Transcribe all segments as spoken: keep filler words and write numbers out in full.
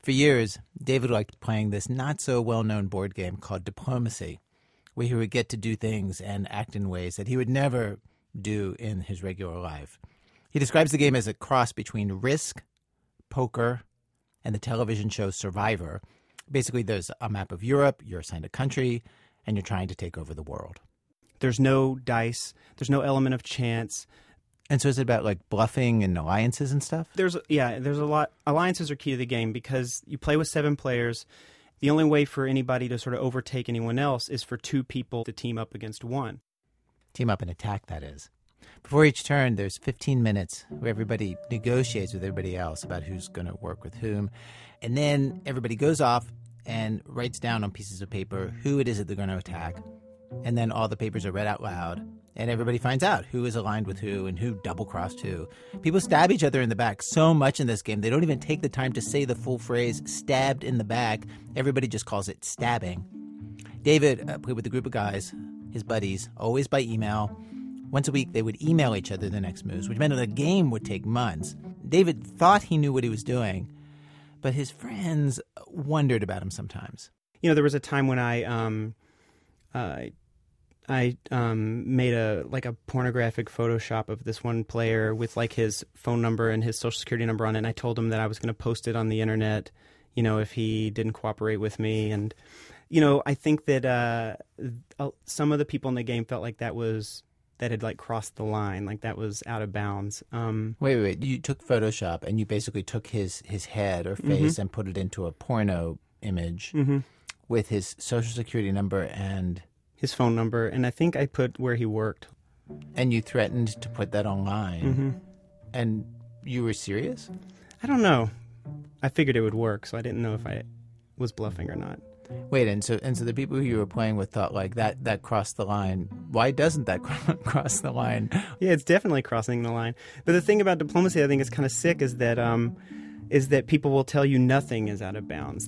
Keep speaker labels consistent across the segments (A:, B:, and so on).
A: For years, David liked playing this not-so-well-known board game called Diplomacy, where he would get to do things and act in ways that he would never do in his regular life. He describes the game as a cross between Risk, poker, and the television show Survivor. Basically, there's a map of Europe, you're assigned a country, and you're trying to take over the world.
B: There's no dice. There's no element of chance.
A: And so is it about like bluffing and alliances and stuff?
B: There's yeah, there's a lot. Alliances are key to the game because you play with seven players. The only way for anybody to sort of overtake anyone else is for two people to team up against one.
A: Team up and attack, that is. Before each turn, there's fifteen minutes where everybody negotiates with everybody else about who's going to work with whom. And then everybody goes off and writes down on pieces of paper who it is that they're going to attack. And then all the papers are read out loud. And everybody finds out who is aligned with who and who double-crossed who. People stab each other in the back so much in this game, they don't even take the time to say the full phrase, stabbed in the back. Everybody just calls it stabbing. David uh, played with a group of guys, his buddies, always by email. Once a week, they would email each other the next moves, which meant that the game would take months. David thought he knew what he was doing, but his friends wondered about him sometimes.
B: You know, there was a time when I... Um, uh, I um, made a like a pornographic Photoshop of this one player with like his phone number and his social security number on it. And I told him that I was going to post it on the internet, you know, if he didn't cooperate with me. And, you know, I think that uh, some of the people in the game felt like that was that had like crossed the line, like that was out of bounds. Um,
A: wait, wait, wait. You took Photoshop and you basically took his, his head or face mm-hmm. and put it into a porno image
B: mm-hmm.
A: with his social security number and...
B: his phone number, and I think I put where he worked.
A: And you threatened to put that online.
B: Mm-hmm.
A: And you were serious?
B: I don't know. I figured it would work, so I didn't know if I was bluffing or not.
A: Wait, and so and so the people who you were playing with thought like that that crossed the line. Why doesn't that cross the line?
B: Yeah, it's definitely crossing the line. But the thing about Diplomacy I think is kind of sick is that um, is that people will tell you nothing is out of bounds.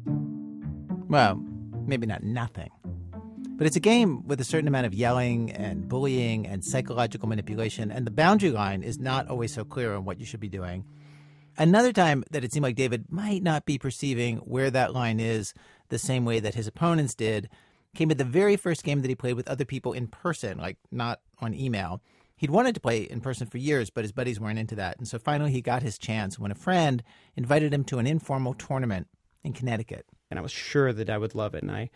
A: Well, maybe not nothing. But it's a game with a certain amount of yelling and bullying and psychological manipulation, and the boundary line is not always so clear on what you should be doing. Another time that it seemed like David might not be perceiving where that line is the same way that his opponents did came at the very first game that he played with other people in person, like not on email. He'd wanted to play in person for years, but his buddies weren't into that. And so finally he got his chance when a friend invited him to an informal tournament in Connecticut.
B: And I was sure that I would love it, and I...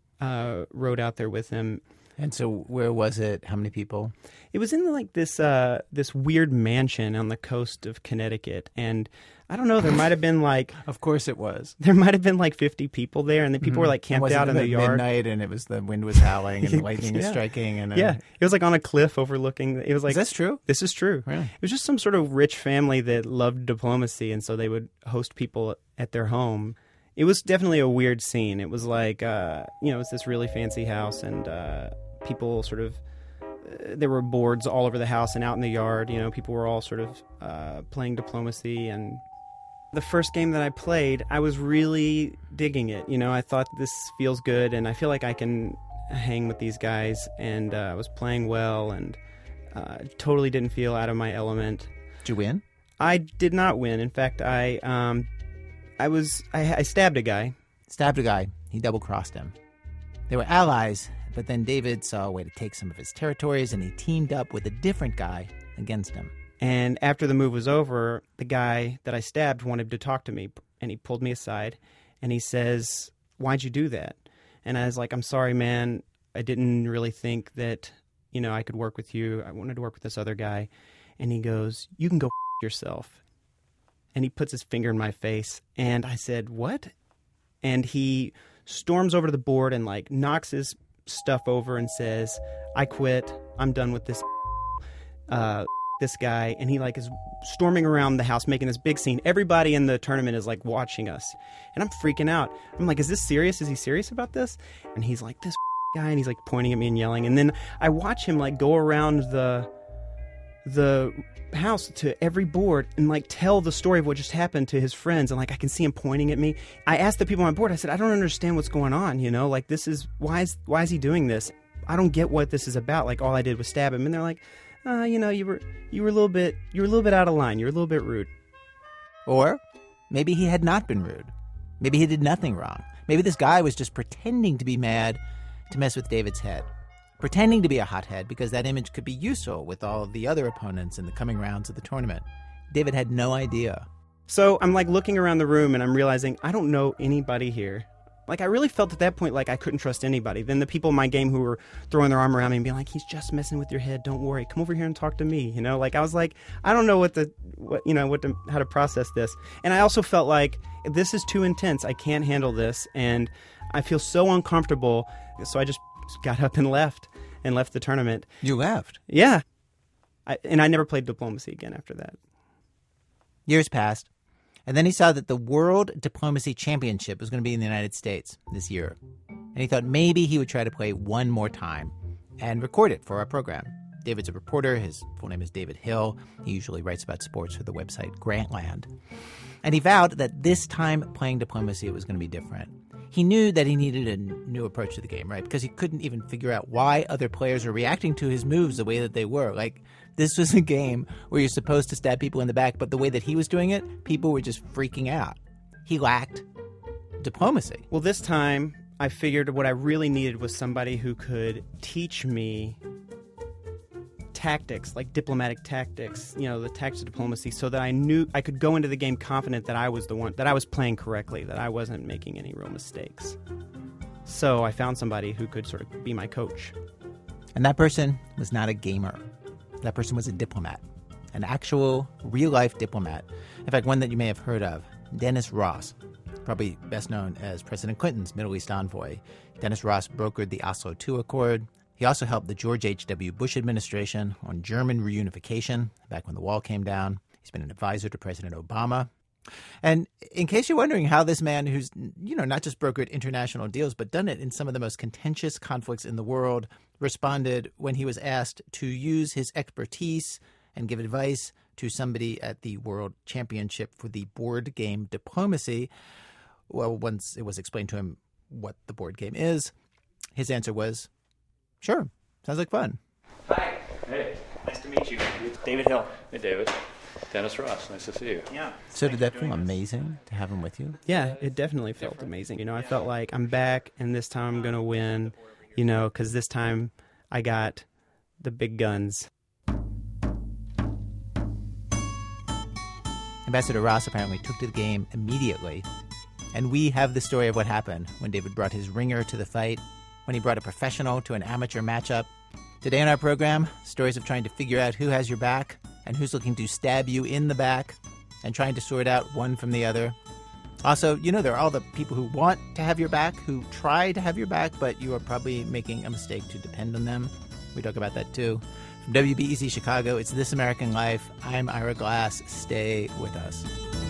B: Uh, rode out there with him.
A: And so where was it? How many people?
B: It was in like this uh, this weird mansion on the coast of Connecticut. And I don't know, there might have been like...
A: Of course it was.
B: There might have been like fifty people there, and the people mm-hmm. were like camped out in the yard.
A: Midnight, and it was the wind was howling and the lightning
B: yeah.
A: was striking. And uh...
B: Yeah, it was like on a cliff overlooking... It was like,
A: is this true?
B: This is true.
A: Really?
B: It was just some sort of rich family that loved Diplomacy, and so they would host people at their home. It was definitely a weird scene. It was like, uh, you know, it's this really fancy house, and uh, people sort of, uh, there were boards all over the house and out in the yard. You know, people were all sort of uh, playing Diplomacy. And the first game that I played, I was really digging it. You know, I thought this feels good, and I feel like I can hang with these guys. And uh, I was playing well, and uh, totally didn't feel out of my element.
A: Did you win?
B: I did not win. In fact, I... Um, I was, I, I stabbed a guy.
A: Stabbed a guy. He double-crossed him. They were allies, but then David saw a way to take some of his territories, and he teamed up with a different guy against him.
B: And after the move was over, the guy that I stabbed wanted to talk to me, and he pulled me aside, and he says, "Why'd you do that?" And I was like, "I'm sorry, man. I didn't really think that, you know, I could work with you. I wanted to work with this other guy." And he goes, "You can go f*** yourself." And he puts his finger in my face, and I said, "What?" And he storms over to the board and, like, knocks his stuff over and says, "I quit. I'm done with this uh, this guy." And he, like, is storming around the house, making this big scene. Everybody in the tournament is, like, watching us. And I'm freaking out. I'm like, is this serious? Is he serious about this? And he's like, "This guy," and he's, like, pointing at me and yelling. And then I watch him, like, go around the the... house to every board and like tell the story of what just happened to his friends, and like I can see him pointing at me. I asked the people on my board, I said, "I don't understand what's going on, you know, like this is why is why is he doing this? I don't get what this is about. Like all I did was stab him." And they're like, uh, you know, you were you were a little bit you were a little bit out of line. You're a little bit rude.
A: Or maybe he had not been rude. Maybe he did nothing wrong. Maybe this guy was just pretending to be mad to mess with David's head. Pretending to be a hothead because that image could be useful with all of the other opponents in the coming rounds of the tournament. David had no idea.
B: So I'm like looking around the room and I'm realizing I don't know anybody here. Like I really felt at that point like I couldn't trust anybody. Then the people in my game who were throwing their arm around me and being like, he's just messing with your head. Don't worry. Come over here and talk to me. You know, like I was like, I don't know what the, what, you know, what to, how to process this. And I also felt like this is too intense. I can't handle this. And I feel so uncomfortable. So I just got up and left and left the tournament.
A: You left?
B: Yeah. I, and I never played diplomacy again after that.
A: Years passed. And then he saw that the World Diplomacy Championship was going to be in the United States this year. And he thought maybe he would try to play one more time and record it for our program. David's a reporter. His full name is David Hill. He usually writes about sports for the website Grantland. And he vowed that this time playing diplomacy was going to be different. He knew that he needed a new approach to the game, right? Because he couldn't even figure out why other players were reacting to his moves the way that they were. Like, this was a game where you're supposed to stab people in the back, but the way that he was doing it, people were just freaking out. He lacked diplomacy.
B: Well, this time, I figured what I really needed was somebody who could teach me tactics, like diplomatic tactics, you know, the tactics of diplomacy, so that I knew I could go into the game confident that I was the one, that I was playing correctly, that I wasn't making any real mistakes. So I found somebody who could sort of be my coach.
A: And that person was not a gamer. That person was a diplomat, an actual real-life diplomat. In fact, one that you may have heard of, Dennis Ross, probably best known as President Clinton's Middle East envoy. Dennis Ross brokered the Oslo two Accord. He also helped the George H W. Bush administration on German reunification back when the wall came down. He's been an advisor to President Obama. And in case you're wondering how this man who's, you know, not just brokered international deals, but done it in some of the most contentious conflicts in the world, responded when he was asked to use his expertise and give advice to somebody at the World Championship for the board game diplomacy. Well, once it was explained to him what the board game is, his answer was, sure, sounds like fun.
C: Hi. Hey.
B: Nice to meet you. David Hill.
C: Hey, David. Dennis Ross, nice to see you.
B: Yeah.
A: So did that feel amazing to have him with you?
B: Yeah, it definitely felt amazing. You know, I felt like I'm back, and this time I'm going to win, you know, because this time I got the big guns.
A: Ambassador Ross apparently took to the game immediately. And we have the story of what happened when David brought his ringer to the fight, when he brought a professional to an amateur matchup. Today on our program, stories of trying to figure out who has your back and who's looking to stab you in the back and trying to sort out one from the other. Also, you know, there are all the people who want to have your back, who try to have your back, but you are probably making a mistake to depend on them. We talk about that too. From W B E Z Chicago, it's This American Life. I'm Ira Glass. Stay with us.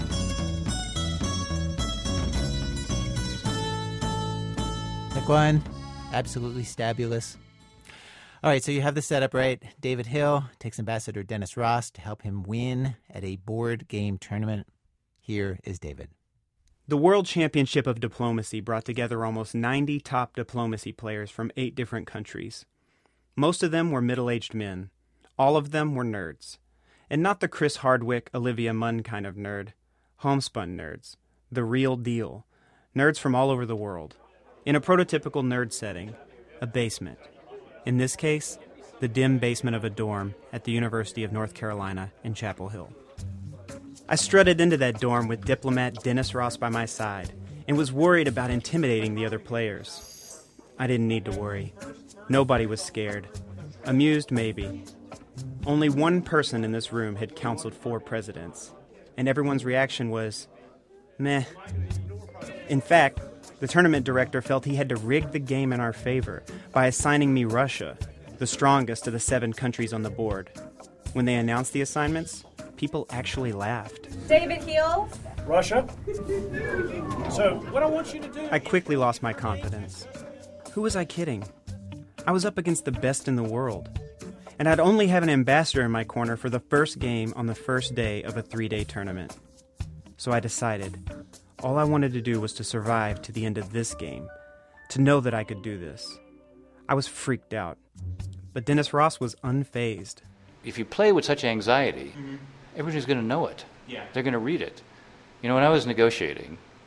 A: Nick one, absolutely stabulous. All right, so you have the setup right. David Hill takes Ambassador Dennis Ross to help him win at a board game tournament. Here is David.
B: The World Championship of Diplomacy brought together almost ninety top diplomacy players from eight different countries. Most of them were middle-aged men. All of them were nerds. And not the Chris Hardwick, Olivia Munn kind of nerd. Homespun nerds. The real deal. Nerds from all over the world. In a prototypical nerd setting, a basement. In this case, the dim basement of a dorm at the University of North Carolina in Chapel Hill. I strutted into that dorm with diplomat Dennis Ross by my side and was worried about intimidating the other players. I didn't need to worry. Nobody was scared. Amused, maybe. Only one person in this room had counseled four presidents, and everyone's reaction was, meh. In fact, the tournament director felt he had to rig the game in our favor by assigning me Russia, the strongest of the seven countries on the board. When they announced the assignments, people actually laughed.
D: David Hill.
E: Russia. So, what I want you to do...
B: I quickly lost my confidence. Who was I kidding? I was up against the best in the world. And I'd only have an ambassador in my corner for the first game on the first day of a three-day tournament. So I decided... all I wanted to do was to survive to the end of this game, to know that I could do this. I was freaked out, but Dennis Ross was unfazed.
C: If you play with such anxiety, mm-hmm. everybody's going to know it.
B: Yeah.
C: They're going to read it. You know, when I was negotiating,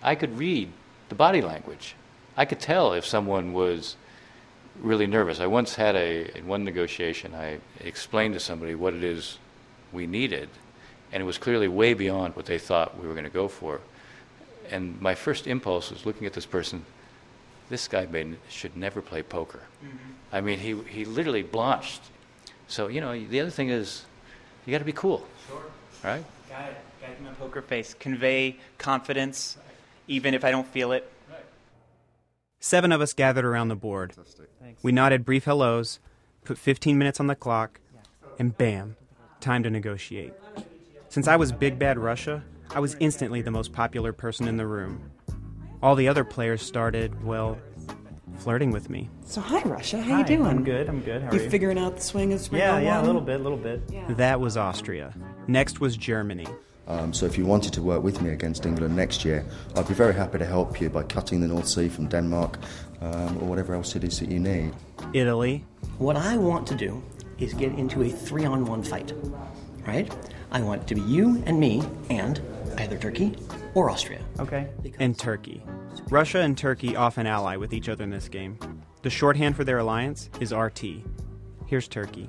C: I could read the body language. I could tell if someone was really nervous. I once had a, in one negotiation, I explained to somebody what it is we needed, and it was clearly way beyond what they thought we were going to go for. And my first impulse was looking at this person, this guy may, should never play poker. Mm-hmm. I mean, he he literally blanched. So, you know, the other thing is, you got to be cool.
D: Sure.
C: Right?
D: Got it. Got to give my poker face. Convey confidence, right, even if I don't feel it. Right.
B: Seven of us gathered around the board.
D: Thanks.
B: We nodded brief hellos, put fifteen minutes on the clock, and bam, time to negotiate. Since I was Big Bad Russia, I was instantly the most popular person in the room. All the other players started, well, flirting with me.
F: So hi, Russia. How
B: Hi,
F: you doing?
B: I'm good. I'm good. How are
F: you?
B: you?
F: Figuring out the swing of spring?
B: Yeah,
F: oh
B: yeah, a
F: one?
B: little bit, a little bit.
F: Yeah.
B: That was Austria. Next was Germany.
G: Um, so if you wanted to work with me against England next year, I'd be very happy to help you by cutting the North Sea from Denmark, um, or whatever else it is that you need.
B: Italy.
F: What I want to do is get into a three-on-one fight, right? I want it to be you and me and either Turkey or Austria.
B: Okay. And Turkey. Russia and Turkey often ally with each other in this game. The shorthand for their alliance is R T. Here's Turkey.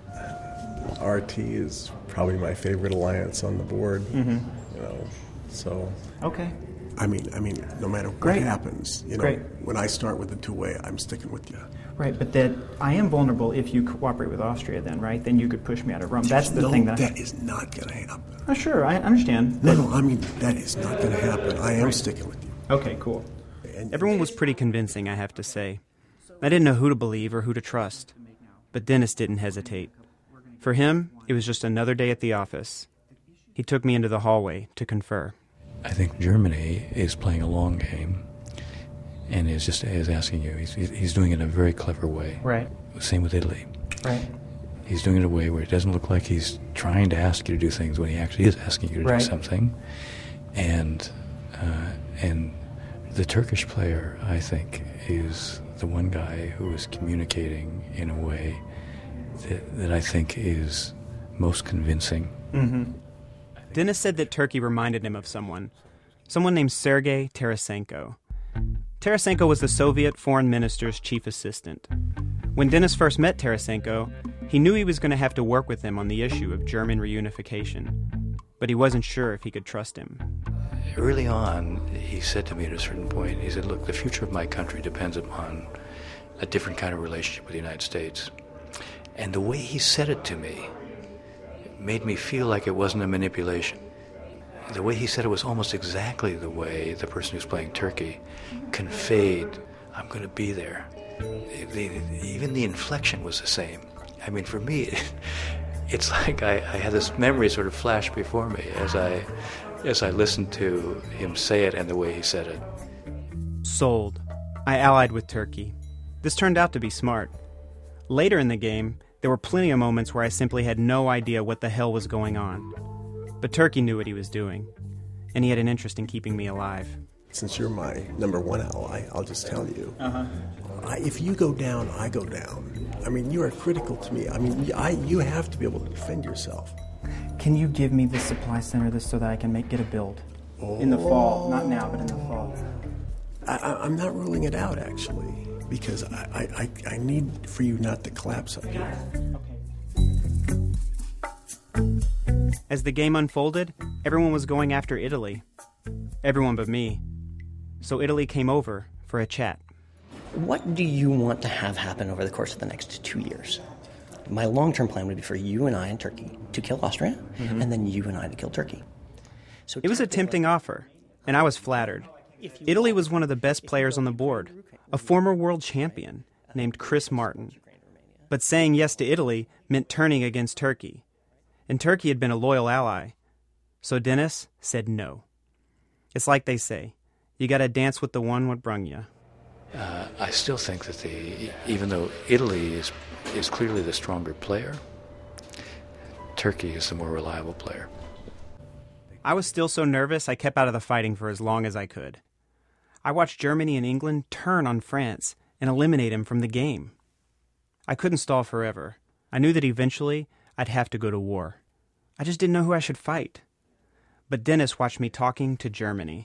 H: R T is probably my favorite alliance on the board.
B: Mm-hmm.
H: You know, so.
B: Okay.
I: I mean, I mean, no matter what
J: Great.
I: happens, you know,
J: Great.
I: when I start with the two-way, I'm sticking with you.
J: Right, but that I am vulnerable if you cooperate with Austria. Then, right? Then you could push me out of Rome. That's the
I: no,
J: thing that.
I: that
J: I,
I: is not going to happen.
J: Oh, sure, I understand.
I: No, no, I mean that is not going to happen. I am
J: Right.
I: sticking with you.
J: Okay, cool.
I: And,
B: Everyone was pretty convincing, I have to say. I didn't know who to believe or who to trust. But Dennis didn't hesitate. For him, it was just another day at the office. He took me into the hallway to confer.
C: I think Germany is playing a long game and is just is asking you. He's, he's doing it in a very clever way.
J: Right.
C: Same with Italy.
J: Right.
C: He's doing it in a way where it doesn't look like he's trying to ask you to do things when he actually is asking you to
J: Right.
C: do something. And uh, and the Turkish player, I think, is the one guy who is communicating in a way that, that I think is most convincing.
J: Mm-hmm.
B: Dennis said that Turkey reminded him of someone, someone named Sergei Tarasenko. Tarasenko was the Soviet foreign minister's chief assistant. When Dennis first met Tarasenko, he knew he was going to have to work with him on the issue of German reunification, but he wasn't sure if he could trust him.
C: Early on, he said to me at a certain point, he said, look, the future of my country depends upon a different kind of relationship with the United States. And the way he said it to me made me feel like it wasn't a manipulation. The way he said it was almost exactly the way the person who's playing Turkey conveyed, I'm going to be there. The, even the inflection was the same. I mean, for me, it, it's like I, I had this memory sort of flash before me as I, as I listened to him say it and the way he said it.
B: Sold. I allied with Turkey. This turned out to be smart. Later in the game, there were plenty of moments where I simply had no idea what the hell was going on. But Turkey knew what he was doing, and he had an interest in keeping me alive.
I: Since you're my number one ally, I'll just tell you.
J: Uh-huh.
I: I, if you go down, I go down. I mean, you are critical to me. I mean, I, you have to be able to defend yourself.
J: Can you give me the supply center this so that I can make get a build in the fall? Not now, but in the fall.
I: I, I, I'm not ruling it out, actually, because I, I, I, I need for you not to collapse up here.
B: As the game unfolded, everyone was going after Italy. Everyone but me. So Italy came over for a chat.
F: What do you want to have happen over the course of the next two years? My long-term plan would be for you and I and Turkey to kill Austria,
B: Mm-hmm.
F: and then you and I to kill Turkey. So
B: It was a tempting offer, and I was flattered. Italy was one of the best players on the board, a former world champion named Chris Martin. But saying yes to Italy meant turning against Turkey. And Turkey had been a loyal ally. So Dennis said no. It's like they say, you gotta dance with the one what brung you.
C: Uh, I still think that the even though Italy is is clearly the stronger player, Turkey is the more reliable player.
B: I was still so nervous I kept out of the fighting for as long as I could. I watched Germany and England turn on France and eliminate him from the game. I couldn't stall forever. I knew that eventually I'd have to go to war. I just didn't know who I should fight. But Dennis watched me talking to Germany,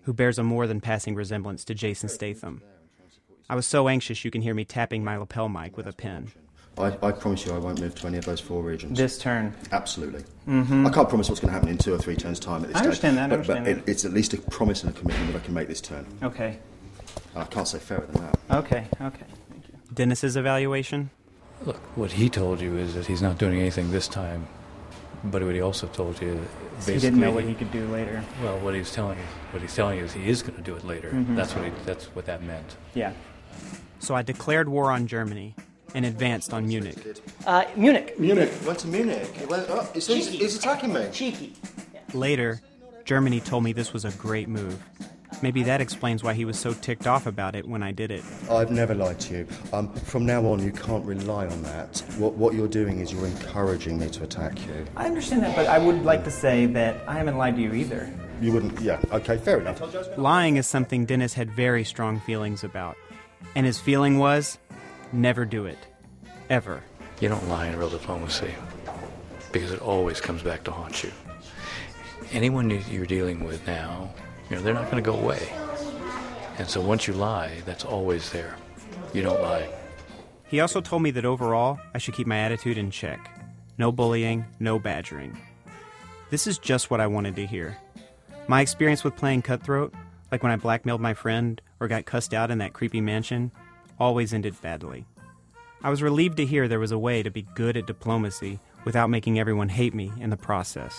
B: who bears a more than passing resemblance to Jason Statham. I was so anxious you can hear me tapping my lapel mic with a pen.
G: I, I promise you I won't move to any of those four regions.
J: This turn.
G: Absolutely.
J: Mm-hmm.
G: I can't promise what's going to happen in two or three turns' time at this
J: I
G: stage.
J: understand that, I
G: but,
J: understand
G: but
J: that.
G: It, it's at least a promise and a commitment that I can make this turn.
J: Okay.
G: I can't say fairer than that.
J: Okay, okay. Thank you.
B: Dennis's evaluation?
C: Look, what he told you is that he's not doing anything this time, but what he also told you, basically,
J: He didn't know what he could do later.
C: Well, what he's telling you, what he's telling you is he is going to do it later.
J: Mm-hmm.
C: That's what he, that's what that meant.
J: Yeah.
B: So I declared war on Germany and advanced on Munich.
F: Uh, Munich.
G: Munich. Went to Munich. It went, oh, he's, he's, he's attacking me.
F: Cheeky.
B: Later, Germany told me this was a great move. Maybe that explains why he was so ticked off about it when I did it.
G: I've never lied to you. Um, from now on, you can't rely on that. What, what you're doing is you're encouraging me to attack you.
J: I understand that, but I would like to say that I haven't lied to you either.
G: You wouldn't, yeah, okay, fair enough.
B: Lying is something Dennis had very strong feelings about. And his feeling was, never do it. Ever.
C: You don't lie in real diplomacy because it always comes back to haunt you. Anyone you're dealing with now, you know, they're not going to go away. And so once you lie, that's always there. You don't lie.
B: He also told me that overall, I should keep my attitude in check. No bullying, no badgering. This is just what I wanted to hear. My experience with playing cutthroat, like when I blackmailed my friend or got cussed out in that creepy mansion, always ended badly. I was relieved to hear there was a way to be good at diplomacy without making everyone hate me in the process.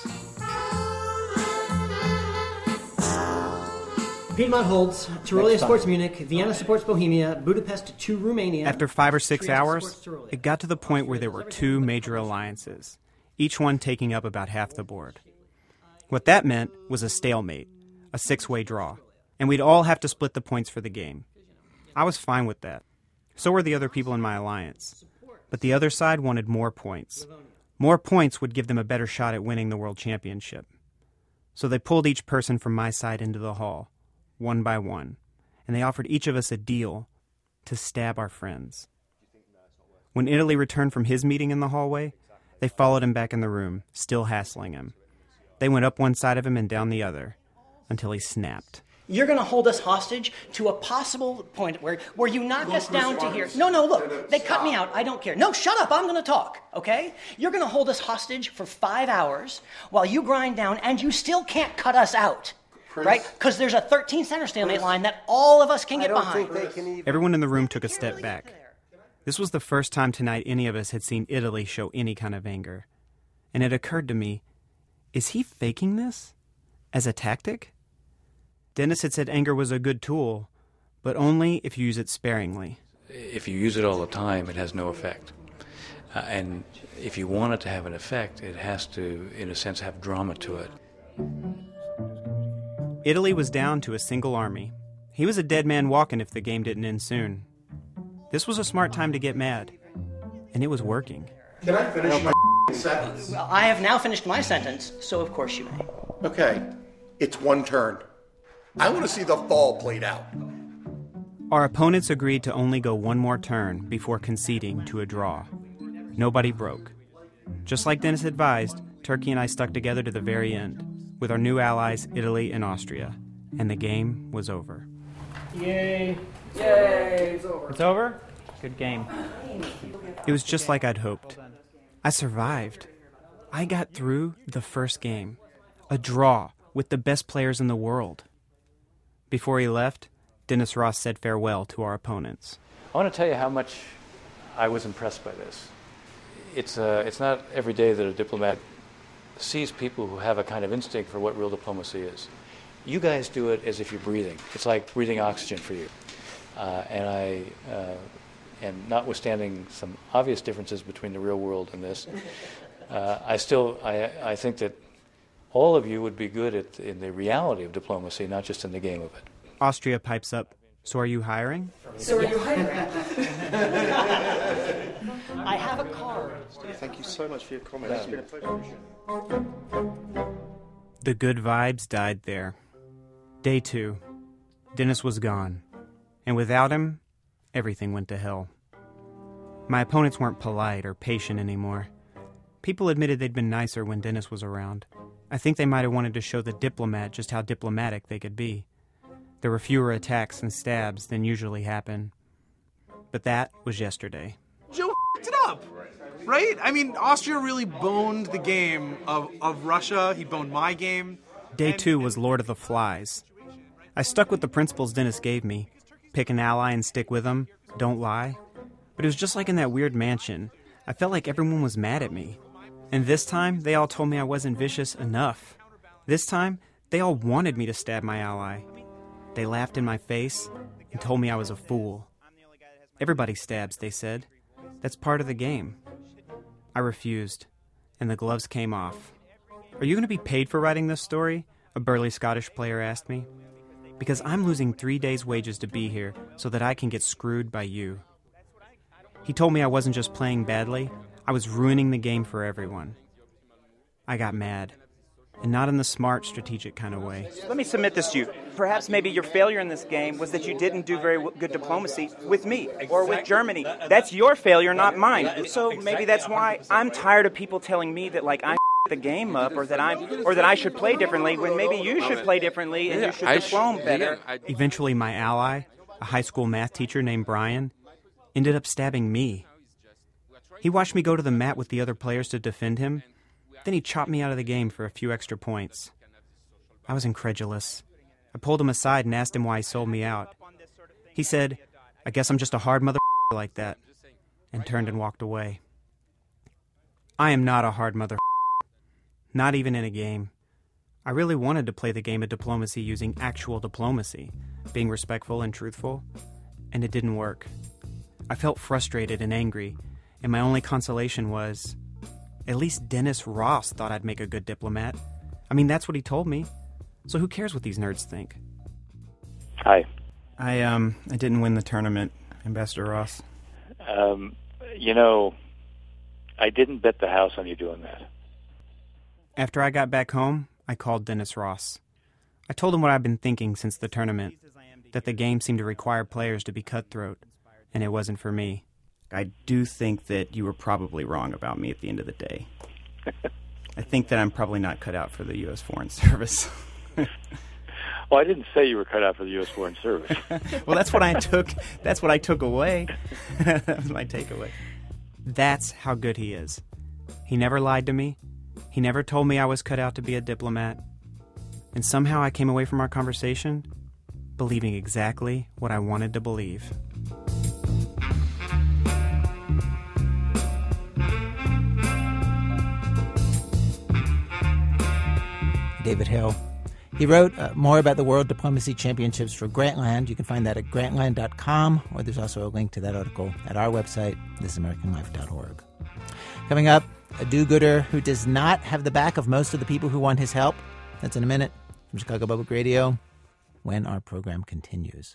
F: Piedmont holds, Tyrolia supports Munich, Vienna supports Bohemia, Budapest to Romania.
B: After five or six
F: Trieste
B: hours,
F: supports Tyrolia.
B: it got to the point where there were two major alliances, each one taking up about half the board. What that meant was a stalemate, a six-way draw, and we'd all have to split the points for the game. I was fine with that. So were the other people in my alliance. But the other side wanted more points. More points would give them a better shot at winning the World Championship. So they pulled each person from my side into the hall, one by one, and they offered each of us a deal to stab our friends. When Italy returned from his meeting in the hallway, they followed him back in the room, still hassling him. They went up one side of him and down the other, until he snapped.
F: You're going to hold us hostage to a possible point where, where you knock us down to here. No, no, look, they cut me out. I don't care. No, shut up. I'm going to talk, okay? You're going to hold us hostage for five hours while you grind down, and you still can't cut us out, right? Because there's a thirteen center stalemate line that all of us can get behind.
B: Everyone in the room took a step back. This was the first time tonight any of us had seen Italy show any kind of anger. And it occurred to me, is he faking this? As a tactic? Dennis had said anger was a good tool, but only if you use it sparingly.
C: If you use it all the time, it has no effect. Uh, and if you want it to have an effect, it has to, in a sense, have drama to it.
B: Italy was down to a single army. He was a dead man walking if the game didn't end soon. This was a smart time to get mad, and it was working.
K: Can I finish my sentence?
F: Well, I have now finished my sentence, so of course you may.
K: Okay, it's one turn. I want to see the fall played out.
B: Our opponents agreed to only go one more turn before conceding to a draw. Nobody broke. Just like Dennis advised, Turkey and I stuck together to the very end, with our new allies, Italy and Austria, and the game was over.
J: Yay! Yay! It's over. It's over? Good game.
B: It was just like I'd hoped. I survived. I got through the first game. A draw with the best players in the world. Before he left, Dennis Ross said farewell to our opponents.
C: I want to tell you how much I was impressed by this. It's, uh, it's not every day that a diplomat sees people who have a kind of instinct for what real diplomacy is. You guys do it as if you're breathing. It's like breathing oxygen for you. Uh, and I, uh, and notwithstanding some obvious differences between the real world and this, uh, I still, I, I think that all of you would be good at in the reality of diplomacy, not just in the game of it.
B: Austria pipes up, so are you hiring?
F: So are you hiring? I have a card.
G: Thank you so much for your comments. It's been a pleasure.
B: The good vibes died there. Day two. Dennis was gone. And without him, everything went to hell. My opponents weren't polite or patient anymore. People admitted they'd been nicer when Dennis was around. I think they might have wanted to show the diplomat just how diplomatic they could be. There were fewer attacks and stabs than usually happen. But that was yesterday.
L: Joe f***ed it up, right? I mean, Austria really boned the game of, of Russia. He boned my game.
B: Day two was Lord of the Flies. I stuck with the principles Dennis gave me. Pick an ally and stick with them. Don't lie. But it was just like in that weird mansion. I felt like everyone was mad at me. And this time, they all told me I wasn't vicious enough. This time, they all wanted me to stab my ally. They laughed in my face and told me I was a fool. Everybody stabs, they said. That's part of the game. I refused, and the gloves came off. Are you going to be paid for writing this story? A burly Scottish player asked me. Because I'm losing three days' wages to be here so that I can get screwed by you. He told me I wasn't just playing badly, I was ruining the game for everyone. I got mad, and not in the smart, strategic kind of way.
D: Let me submit this to you. Perhaps maybe your failure in this game was that you didn't do very good diplomacy with me or with Germany. That's your failure, not mine. So maybe that's why I'm tired of people telling me that, like, I the game up, or that I'm, or that I should play differently, when maybe you should play differently and you should diplome better.
B: Eventually, my ally, a high school math teacher named Brian, ended up stabbing me. He watched me go to the mat with the other players to defend him. Then he chopped me out of the game for a few extra points. I was incredulous. I pulled him aside and asked him why he sold me out. He said, "I guess I'm just a hard mother like that," and turned and walked away. I am not a hard mother, not even in a game. I really wanted to play the game of diplomacy using actual diplomacy, being respectful and truthful, and it didn't work. I felt frustrated and angry, and my only consolation was, at least Dennis Ross thought I'd make a good diplomat. I mean, that's what he told me. So who cares what these nerds think?
M: Hi.
B: I, um, I didn't win the tournament, Ambassador Ross.
M: Um, you know, I didn't bet the house on you doing that.
B: After I got back home, I called Dennis Ross. I told him what I'd been thinking since the tournament, that the game seemed to require players to be cutthroat, and it wasn't for me. I do think that you were probably wrong about me at the end of the day. I think that I'm probably not cut out for the U S Foreign Service.
M: Well, I didn't say you were cut out for the U S Foreign Service.
B: Well, that's what I took. That's what I took away. That was my takeaway. That's how good he is. He never lied to me. He never told me I was cut out to be a diplomat. And somehow I came away from our conversation believing exactly what I wanted to believe.
A: David Hill. He wrote uh, more about the World Diplomacy Championships for Grantland. You can find that at grantland dot com, or there's also a link to that article at our website, this american life dot org. Coming up, a do-gooder who does not have the back of most of the people who want his help. That's in a minute from Chicago Public Radio, when our program continues.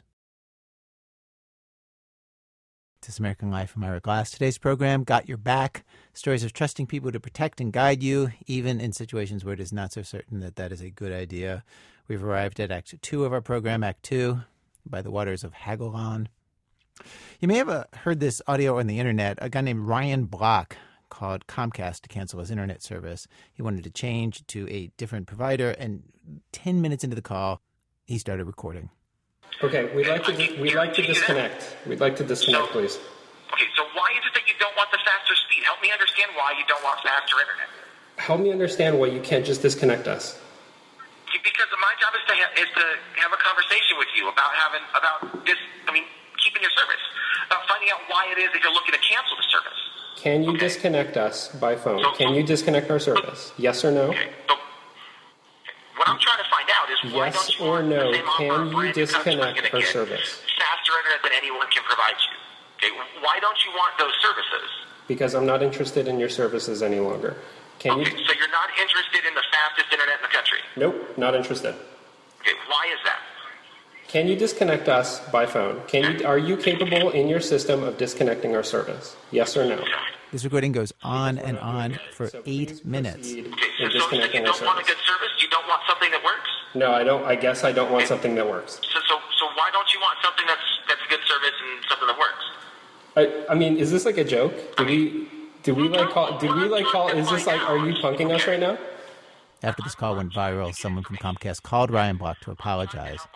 A: This American Life, I'm Ira Glass. Today's program, Got Your Back, stories of trusting people to protect and guide you, even in situations where it is not so certain that that is a good idea. We've arrived at Act Two of our program, Act Two, by the waters of Hagolan. You may have uh, heard this audio on the internet. A guy named Ryan Block called Comcast to cancel his internet service. He wanted to change to a different provider, and ten minutes into the call, he started recording.
N: Okay, we'd like to dis- we'd like to disconnect. We'd like to disconnect, please.
O: Okay, so why is it that you don't want the faster speed? Help me understand why you don't want faster internet.
N: Help me understand why you can't just disconnect us.
O: Because my job is to ha- is to have a conversation with you about having about this. I mean, keeping your service, about finding out why it is that you're looking to cancel the service.
N: Can you okay. disconnect us by phone? So, Can you disconnect our service? Yes or no?
O: Okay. So, what I'm trying to find out is why
N: yes
O: don't you
N: or
O: want
N: no,
O: the same
N: can
O: offer
N: you disconnect our service?
O: Faster internet than anyone can provide you. Okay, why don't you want those services?
N: Because I'm not interested in your services any longer. Can
O: okay,
N: you?
O: So you're not interested in the fastest internet in the country?
N: Nope, not interested.
O: Okay, why is that?
N: Can you disconnect us by phone? Can you? Are you capable in your system of disconnecting our service? Yes or no?
A: This recording goes on and on for
N: so
A: eight minutes.
O: Okay, so, so, so you don't want a good service? You don't want something that works?
N: No, I don't. I guess I don't want okay. something that works.
O: So, so, so why don't you want something that's that's a good service and something that works?
N: I, I mean, is this like a joke? Do we, do we like call? Did we like call? Is this like? Are you punking us right now?
A: After this call went viral, someone from Comcast called Ryan Block to apologize.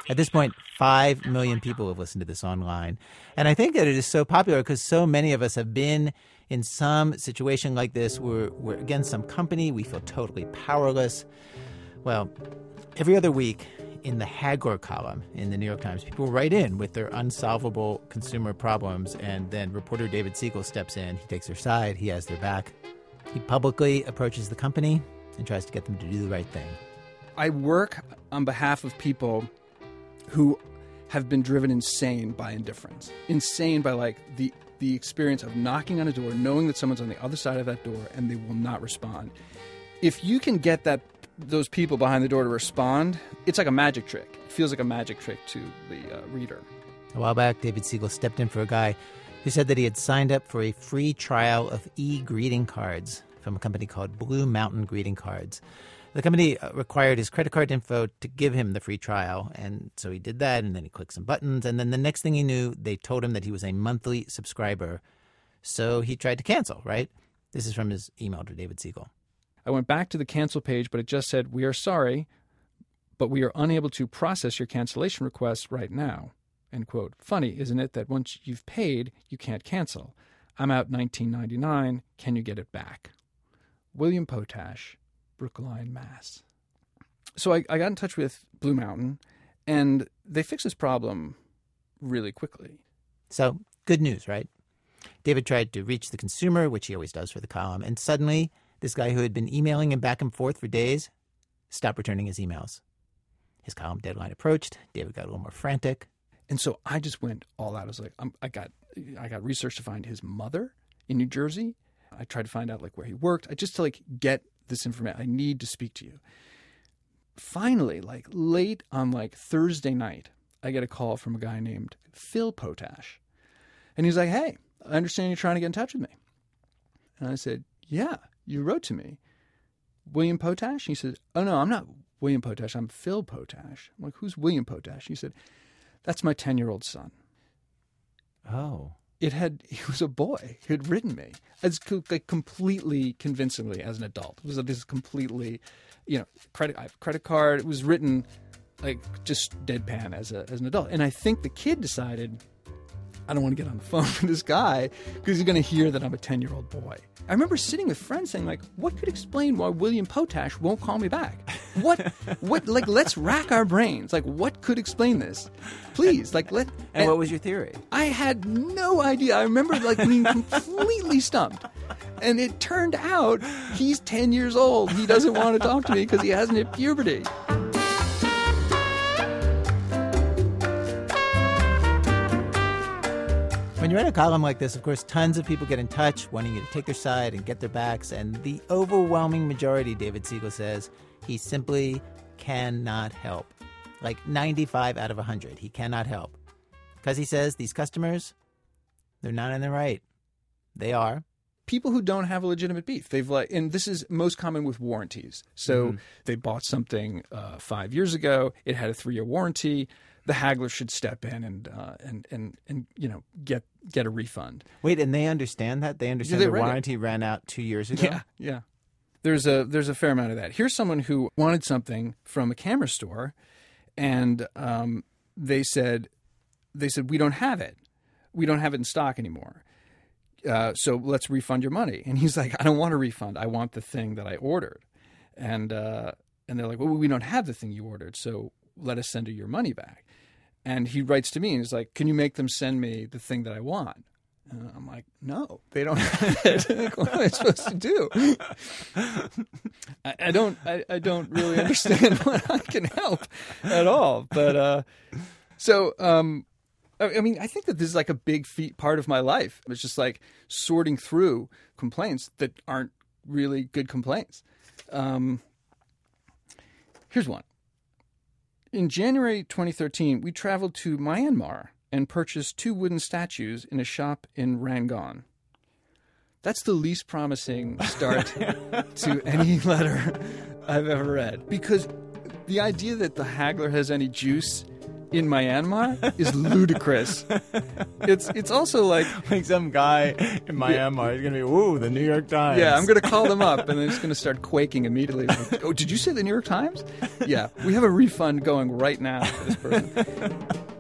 A: At this point, five million people have listened to this online. And I think that it is so popular because so many of us have been in some situation like this where we're against some company, we feel totally powerless. Well, every other week in the Hagler column in the New York Times, people write in with their unsolvable consumer problems, and then reporter David Siegel steps in. He takes their side. He has their back. He publicly approaches the company and tries to get them to do the right thing.
P: I work on behalf of people who have been driven insane by indifference. Insane by, like, the the experience of knocking on a door, knowing that someone's on the other side of that door, and they will not respond. If you can get that those people behind the door to respond, it's like a magic trick. It feels like a magic trick to the uh, reader.
A: A while back, David Siegel stepped in for a guy who said that he had signed up for a free trial of e-greeting cards from a company called Blue Mountain Greeting Cards. The company required his credit card info to give him the free trial, and so he did that, and then he clicked some buttons, and then the next thing he knew, they told him that he was a monthly subscriber, so he tried to cancel, right? This is from his email to David Siegel.
P: I went back to the cancel page, but it just said, "We are sorry, but we are unable to process your cancellation request right now." End quote. Funny, isn't it, that once you've paid, you can't cancel. I'm out nineteen ninety-nine. Can you get it back? William Potash, Brookline, Mass. So I, I got in touch with Blue Mountain, and they fixed this problem really quickly.
A: So, good news, right? David tried to reach the consumer, which he always does for the column, and suddenly this guy who had been emailing him back and forth for days stopped returning his emails. His column deadline approached. David got a little more frantic.
P: And so I just went all out. I was like, I'm, I got I got research to find his mother in New Jersey. I tried to find out, like, where he worked. I just to, like, get this information. I need to speak to you. Finally, like, late on, like, Thursday night, I get a call from a guy named Phil Potash. And he's like, "Hey, I understand you're trying to get in touch with me." And I said, "Yeah, you wrote to me. William Potash?" And he said, "Oh, no, I'm not William Potash. I'm Phil Potash." I'm like, "Who's William Potash?" He said, "That's my ten-year-old son."
A: Oh.
P: It had, he was a boy who had written me as like completely convincingly as an adult. It was this completely, you know, credit, I have a credit card. It was written like just deadpan as a, as an adult. And I think the kid decided, I don't want to get on the phone with this guy because he's going to hear that I'm a ten-year-old boy. I remember sitting with friends saying, like, what could explain why William Potash won't call me back? What, what, like, let's rack our brains. Like, what could explain this? Please, like, let.
A: And,
P: and
A: what was your theory?
P: I had no idea. I remember, like, being completely stumped. And it turned out he's ten years old. He doesn't want to talk to me because he hasn't hit puberty.
A: When you write a column like this, of course, tons of people get in touch wanting you to take their side and get their backs. And the overwhelming majority, David Siegel says, he simply cannot help. Like ninety-five out of one hundred, he cannot help. Because he says these customers, they're not in the right. They are.
P: People who don't have a legitimate beef. They've like, and this is most common with warranties. So mm-hmm. they bought something uh, five years ago. It had a three-year warranty. The haggler should step in and uh, and and and you know get get a refund.
A: Wait, and they understand that? They understand yeah, they the warranty it. ran out two years ago?
P: Yeah, yeah. There's a there's a fair amount of that. Here's someone who wanted something from a camera store, and um, they said they said we don't have it. We don't have it in stock anymore. Uh, so let's refund your money. And he's like, I don't want a refund. I want the thing that I ordered. And uh, and they're like, well, we don't have the thing you ordered, so let us send you your money back. And he writes to me and he's like, can you make them send me the thing that I want? And I'm like, no, they don't have it. Like, what am I supposed to do? I, I don't I, I don't really understand what I can help at all. But uh, so, um, I, I mean, I think that this is like a big feat part of my life. It's just like sorting through complaints that aren't really good complaints. Um, here's one. In January twenty thirteen, we traveled to Myanmar and purchased two wooden statues in a shop in Rangoon. That's the least promising start to any letter I've ever read. Because the idea that the haggler has any juice in Myanmar is ludicrous. It's it's also like
A: like some guy in Myanmar is going to be, ooh, the New York Times.
P: Yeah, I'm going to call them up, and they're just going to start quaking immediately. Like, oh, did you say the New York Times? Yeah, we have a refund going right now for this person.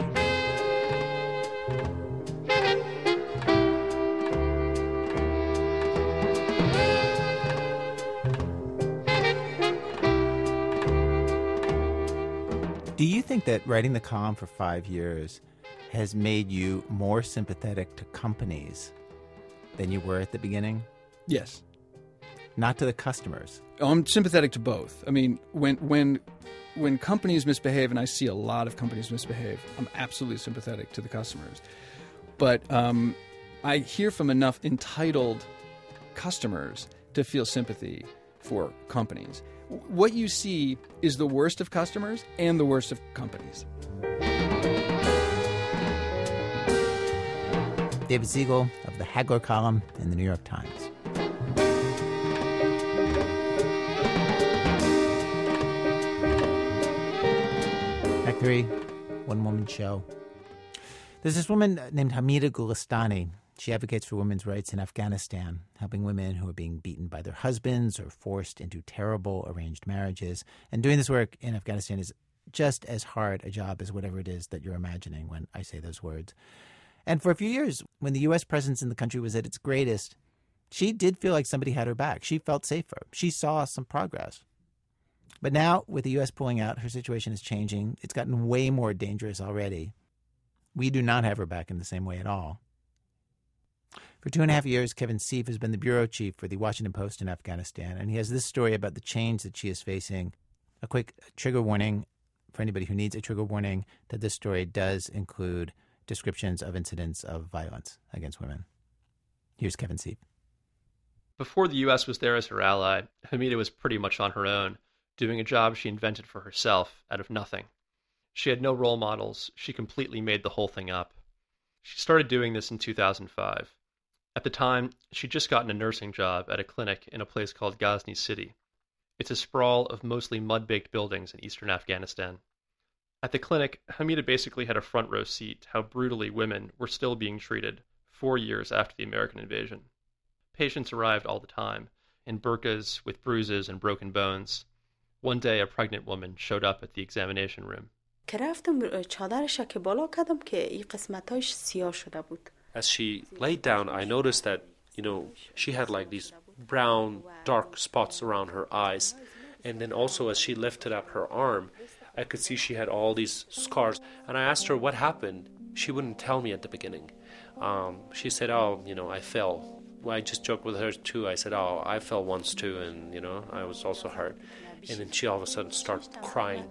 A: Do you think that writing the column for five years has made you more sympathetic to companies than you were at the beginning?
P: Yes.
A: Not to the customers.
P: I'm sympathetic to both. I mean, when when when companies misbehave, and I see a lot of companies misbehave, I'm absolutely sympathetic to the customers. But um, I hear from enough entitled customers to feel sympathy for companies. What you see is the worst of customers and the worst of companies.
A: David Siegel of the Hagler column in the New York Times. Act three, one-woman show. There's this woman named Hamida Gulestani. She advocates for women's rights in Afghanistan, helping women who are being beaten by their husbands or forced into terrible arranged marriages. And doing this work in Afghanistan is just as hard a job as whatever it is that you're imagining when I say those words. And for a few years, when the U S presence in the country was at its greatest, she did feel like somebody had her back. She felt safer. She saw some progress. But now, with the U S pulling out, her situation is changing. It's gotten way more dangerous already. We do not have her back in the same way at all. For two and a half years, Kevin Seif has been the bureau chief for the Washington Post in Afghanistan, and he has this story about the change that she is facing. A quick trigger warning for anybody who needs a trigger warning that this story does include descriptions of incidents of violence against women. Here's Kevin Seif.
N: Before the U S was there as her ally, Hamida was pretty much on her own, doing a job she invented for herself out of nothing. She had no role models. She completely made the whole thing up. She started doing this in two thousand five. At the time, she'd just gotten a nursing job at a clinic in a place called Ghazni City. It's a sprawl of mostly mud-baked buildings in eastern Afghanistan. At the clinic, Hamida basically had a front row seat to how brutally women were still being treated four years after the American invasion. Patients arrived all the time, in burqas with bruises and broken bones. One day, a pregnant woman showed up at the examination room.
Q: As she laid down, I noticed that, you know, she had like these brown, dark spots around her eyes. And then also as she lifted up her arm, I could see she had all these scars. And I asked her what happened. She wouldn't tell me at the beginning. Um, she said, oh, you know, I fell. Well, I just joked with her too. I said, oh, I fell once too, and, you know, I was also hurt. And then she all of a sudden started crying.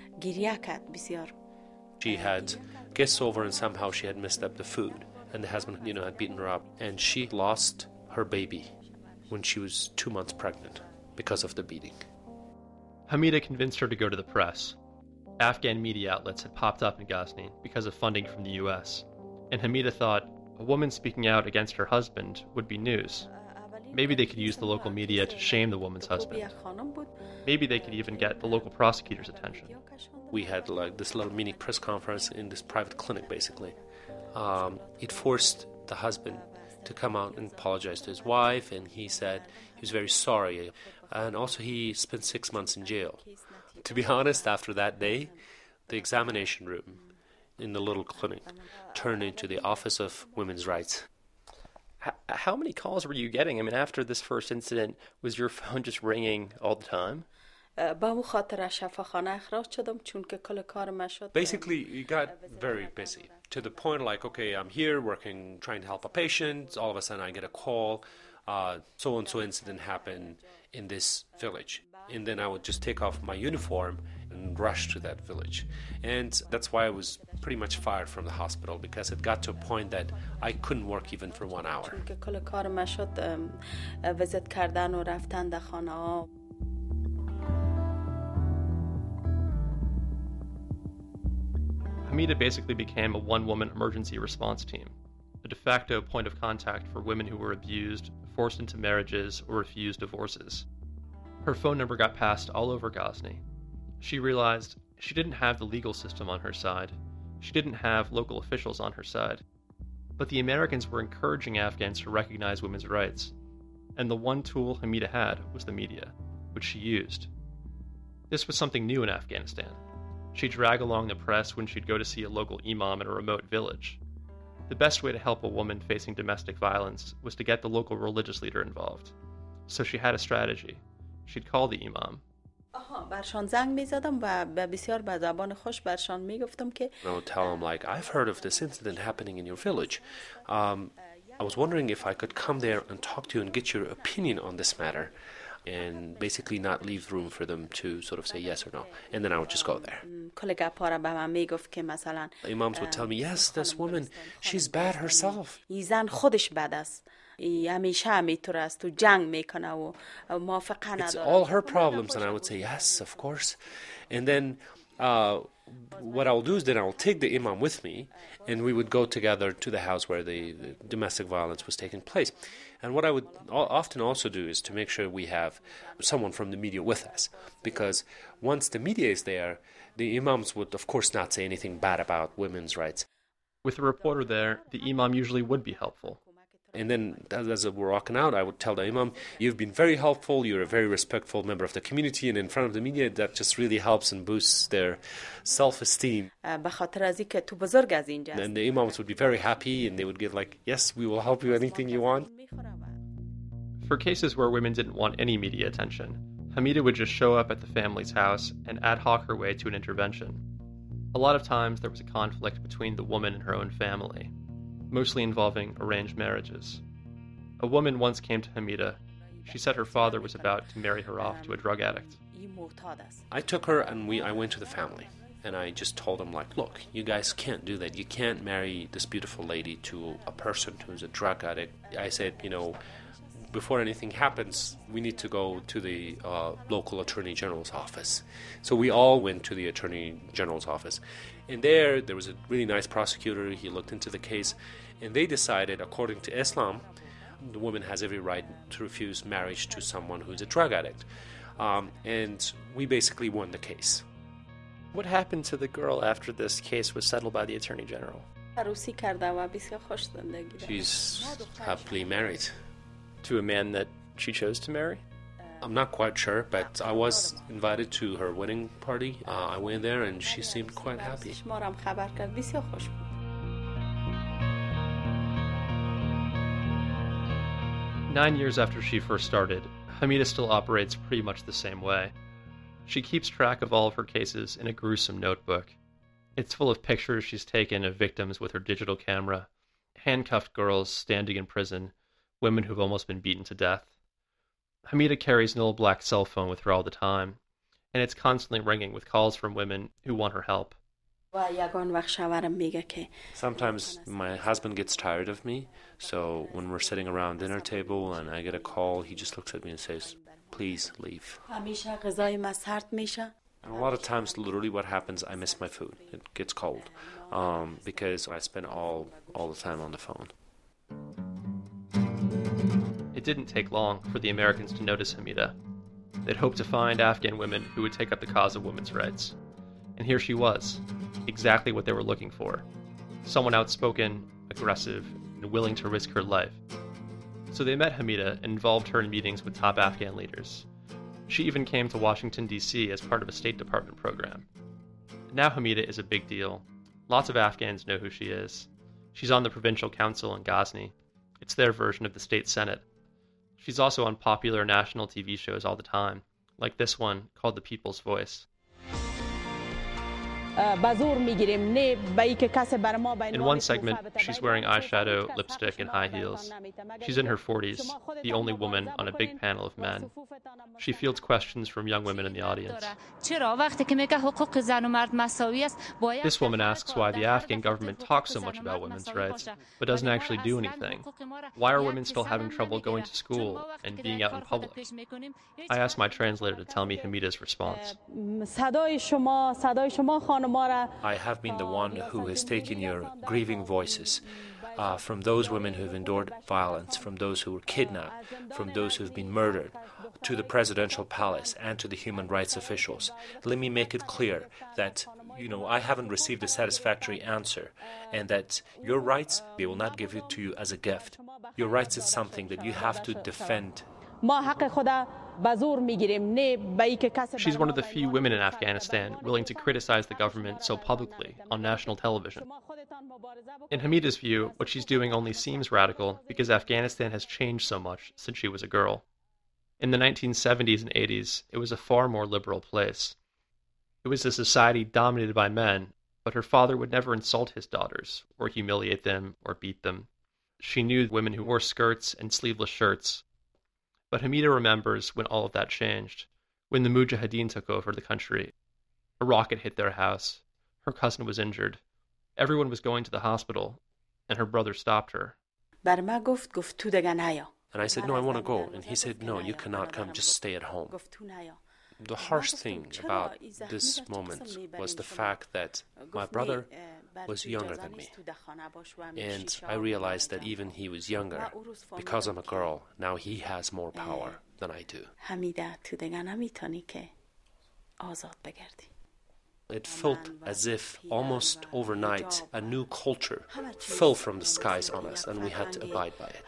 Q: She had guests over and somehow she had messed up the food. And the husband, you know, had beaten her up. And she lost her baby when she was two months pregnant because of the beating.
N: Hamida convinced her to go to the press. Afghan media outlets had popped up in Ghazni because of funding from the U S. And Hamida thought a woman speaking out against her husband would be news. Maybe they could use the local media to shame the woman's husband. Maybe they could even get the local prosecutor's attention.
Q: We had like this little mini press conference in this private clinic, basically. Um, it forced the husband to come out and apologize to his wife, and he said he was very sorry. And also he spent six months in jail. To be honest, after that day, the examination room in the little clinic turned into the Office of Women's Rights.
N: How many calls were you getting? I mean, after this first incident, was your phone just ringing all the time?
Q: Basically, you got very busy to the point like, okay, I'm here working, trying to help a patient. All of a sudden, I get a call. Uh, so-and-so incident happened in this village. And then I would just take off my uniform and rush to that village. And that's why I was pretty much fired from the hospital, because it got to a point that I couldn't work even for one hour.
N: Hamida basically became a one-woman emergency response team, a de facto point of contact for women who were abused, forced into marriages, or refused divorces. Her phone number got passed all over Ghazni. She realized she didn't have the legal system on her side. She didn't have local officials on her side. But the Americans were encouraging Afghans to recognize women's rights. And the one tool Hamida had was the media, which she used. This was something new in Afghanistan. She'd drag along the press when she'd go to see a local imam in a remote village. The best way to help a woman facing domestic violence was to get the local religious leader involved. So she had a strategy. She'd call the imam.
R: برشان زنگ می‌زدم و بسیار به زبان خوش برشان می‌گفتم که
Q: I would tell them, like, I've heard of this incident happening in your village. Um, I was wondering if I could come there and talk to you and get your opinion on this matter, and basically not leave room for them to sort of say yes or no. And then I would just go there.
R: کل گپ‌ها را به من میگفت که مثلا
Q: The imams would tell me, yes, this woman, she's bad herself.
R: این زن خودش بد است. همیشه همینطور است تو جنگ میکنه و موافقه نداره.
Q: It's all her problems. And I would say, yes, of course. And then uh, what I'll do is then I'll take the imam with me, and we would go together to the house where the, the domestic violence was taking place. And what I would often also do is to make sure we have someone from the media with us, because once the media is there, the imams would, of course, not say anything bad about women's rights.
N: With a reporter there, the imam usually would be helpful.
Q: And then, as we're walking out, I would tell the imam, you've been very helpful, you're a very respectful member of the community, and in front of the media, that just really helps and boosts their self-esteem.
R: به خاطر از اینکه تو بزرگ از اینجا.
Q: And the imams would be very happy, and they would get like, yes, we will help you anything you want.
N: For cases where women didn't want any media attention, Hamida would just show up at the family's house and ad hoc her way to an intervention. A lot of times there was a conflict between the woman and her own family, mostly involving arranged marriages. A woman once came to Hamida. She said her father was about to marry her off to a drug addict.
Q: I took her and we I went to the family. And I just told them, like, look, you guys can't do that. You can't marry this beautiful lady to a person who's a drug addict. I said, you know, before anything happens, we need to go to the uh, local attorney general's office. So we all went to the attorney general's office. And there, there was a really nice prosecutor. He looked into the case. And they decided, according to Islam, the woman has every right to refuse marriage to someone who's a drug addict. Um, and we basically won the case.
S: What happened to the girl after this case was settled by the attorney general?
Q: She's happily married.
S: To a man that she chose to marry?
Q: I'm not quite sure, but I was invited to her wedding party. Uh, I went there and she seemed quite happy.
N: Nine years after she first started, Hamida still operates pretty much the same way. She keeps track of all of her cases in a gruesome notebook. It's full of pictures she's taken of victims with her digital camera, handcuffed girls standing in prison, women who've almost been beaten to death. Hamida carries an old black cell phone with her all the time, and it's constantly ringing with calls from women who want her help.
Q: Sometimes my husband gets tired of me, so when we're sitting around dinner table and I get a call, he just looks at me and says, please leave. And a lot of times, literally what happens, I miss my food. It gets cold um, because I spend all, all the time on the phone.
N: It didn't take long for the Americans to notice Hamida. They'd hoped to find Afghan women who would take up the cause of women's rights. And here she was, exactly what they were looking for. Someone outspoken, aggressive, and willing to risk her life. So they met Hamida and involved her in meetings with top Afghan leaders. She even came to Washington, D C as part of a State Department program. Now Hamida is a big deal. Lots of Afghans know who she is. She's on the Provincial Council in Ghazni. It's their version of the State Senate. She's also on popular national T V shows all the time, like this one called The People's Voice. In one segment, she's wearing eyeshadow, lipstick, and high heels. She's in her forties, the only woman on a big panel of men. She fields questions from young women in the audience. This woman asks why the Afghan government talks so much about women's rights, but doesn't actually do anything. Why are women still having trouble going to school and being out in public? I asked my translator to tell me Hamida's response.
Q: I have been the one who has taken your grieving voices uh, from those women who have endured violence, from those who were kidnapped, from those who have been murdered, to the presidential palace and to the human rights officials. Let me make it clear that you know, I haven't received a satisfactory answer, and that your rights, they will not give it to you as a gift. Your rights is something that you have to defend.
N: She's one of the few women in Afghanistan willing to criticize the government so publicly on national television. In Hamida's view, what she's doing only seems radical because Afghanistan has changed so much since she was a girl. In the nineteen seventies and eighties, it was a far more liberal place. It was a society dominated by men, but her father would never insult his daughters, or humiliate them, or beat them. She knew women who wore skirts and sleeveless shirts. But Hamida remembers when all of that changed, when the Mujahideen took over the country. A rocket hit their house. Her cousin was injured. Everyone was going to the hospital, and her brother stopped her.
Q: And I said, no, I want to go. And he said, no, you cannot come, just stay at home. The harsh thing about this moment was the fact that my brother was younger than me. And I realized that even he was younger, because I'm a girl, now he has more power than I do. It felt as if almost overnight a new culture fell from the skies on us and we had to abide by it.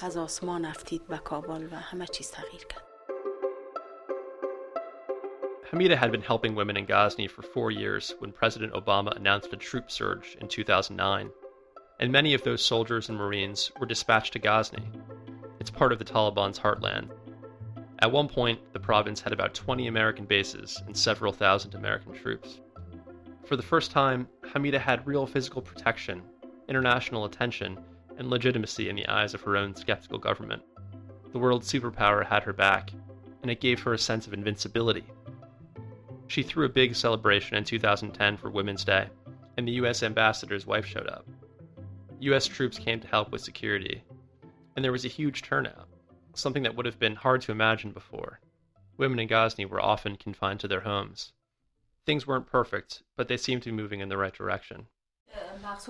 N: Hamida had been helping women in Ghazni for four years when President Obama announced a troop surge in two thousand nine, and many of those soldiers and Marines were dispatched to Ghazni. It's part of the Taliban's heartland. At one point, the province had about twenty American bases and several thousand American troops. For the first time, Hamida had real physical protection, international attention, and legitimacy in the eyes of her own skeptical government. The world superpower had her back, and it gave her a sense of invincibility. She threw a big celebration in two thousand ten for Women's Day, and the U S ambassador's wife showed up. U S troops came to help with security, and there was a huge turnout, something that would have been hard to imagine before. Women in Ghazni were often confined to their homes. Things weren't perfect, but they seemed to be moving in the right direction.
Q: You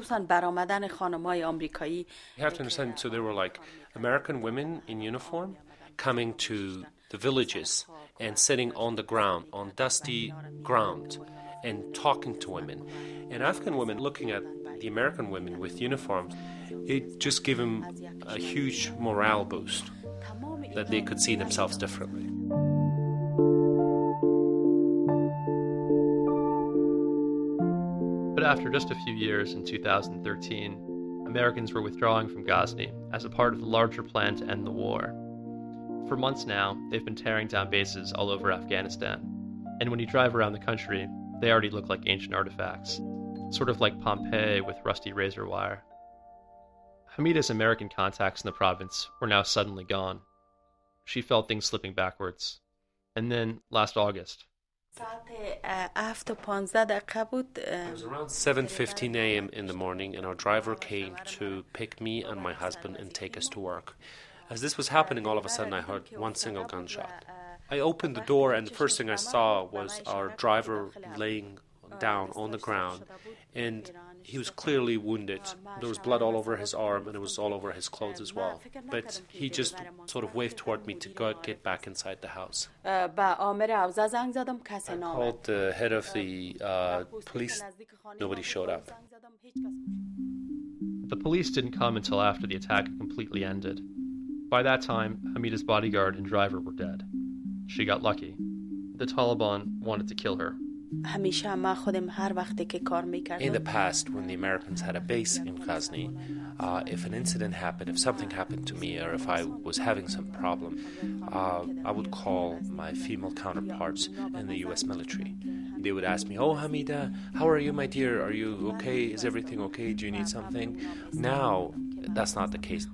Q: have to understand, so there were like American women in uniform coming to the villages and sitting on the ground, on dusty ground, and talking to women. And Afghan women looking at the American women with uniforms, it just gave them a huge morale boost, that they could see themselves differently.
N: But after just a few years in two thousand thirteen, Americans were withdrawing from Ghazni as a part of the larger plan to end the war. For months now, they've been tearing down bases all over Afghanistan. And when you drive around the country, they already look like ancient artifacts, sort of like Pompeii with rusty razor wire. Hamida's American contacts in the province were now suddenly gone. She felt things slipping backwards. And then, last August,
Q: it was around seven fifteen a.m. in the morning, and our driver came to pick me and my husband and take us to work. As this was happening, all of a sudden I heard one single gunshot. I opened the door, and the first thing I saw was our driver laying down on the ground, and he was clearly wounded. There was blood all over his arm, and it was all over his clothes as well. But he just sort of waved toward me to go get back inside the house. I called the head of the uh, police. Nobody showed up.
N: The police didn't come until after the attack had completely ended. By that time, Hamida's bodyguard and driver were dead. She got lucky. The Taliban wanted to kill her.
Q: In the past, when the Americans had a base in Ghazni, uh, if an incident happened, if something happened to me, or if I was having some problem, uh, I would call my female counterparts in the U S military. They would ask me, "Oh, Hamida, how are you, my dear? Are you okay? Is everything okay? Do you need something?" Now, that's not the case.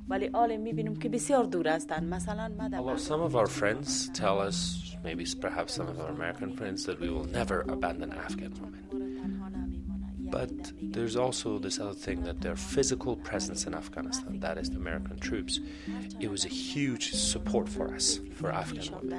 Q: Although some of our friends tell us, maybe perhaps some of our American friends, that we will never abandon Afghan women. But there's also this other thing, that their physical presence in Afghanistan, that is the American troops, it was a huge support for us, for Afghan women.